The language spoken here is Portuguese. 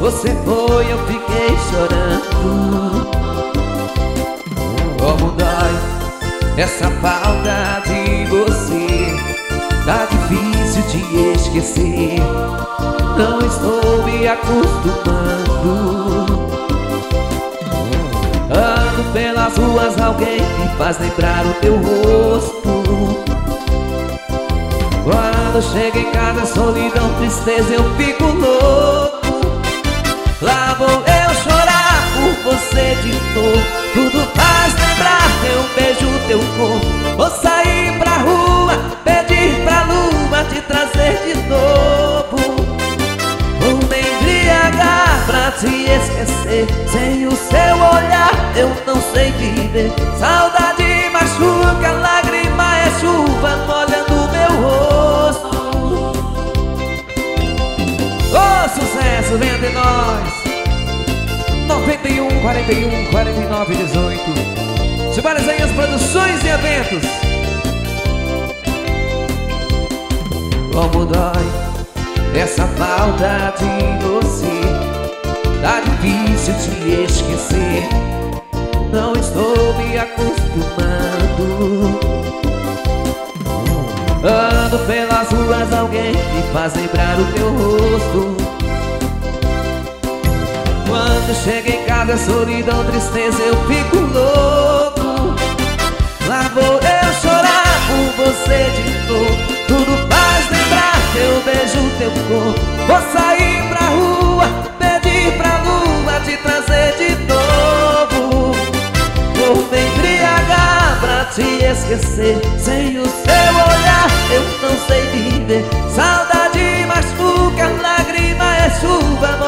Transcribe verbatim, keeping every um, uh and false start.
você foi, eu fiquei chorando. Como dói essa falta de você, tá difícil de esquecer. Não estou me acostumando. Ando pelas ruas, alguém me faz lembrar o teu rosto. Quando chego em casa, solidão, tristeza, eu fico louco. Lá vou eu chorar por você de novo. Tudo faz lembrar teu beijo, teu corpo. Vou sair pra rua, pedir pra lua te trazer de novo. Vou me embriagar pra te esquecer. Sem o seu olhar eu não sei viver. Saudade machuca, lágrima é chuva molhando meu rosto. Ô sucesso, vem de nós. Noventa e um, quarenta e um, quarenta e nove, dezoito. Silvares aí as produções e eventos. Como dói essa falta de você, tá difícil te esquecer. Não estou me acostumando. Ando pelas ruas, alguém me faz lembrar o teu rosto. Quando chego em casa, solidão, tristeza, eu fico louco. Lá vou eu chorar por você de novo. Tudo faz lembrar teu beijo, teu corpo. Vou sair pra rua, pedir pra lua te trazer de novo. Vou me embriagar pra te esquecer. Sem o seu olhar eu não sei viver. Saudade machuca, lágrima é chuva.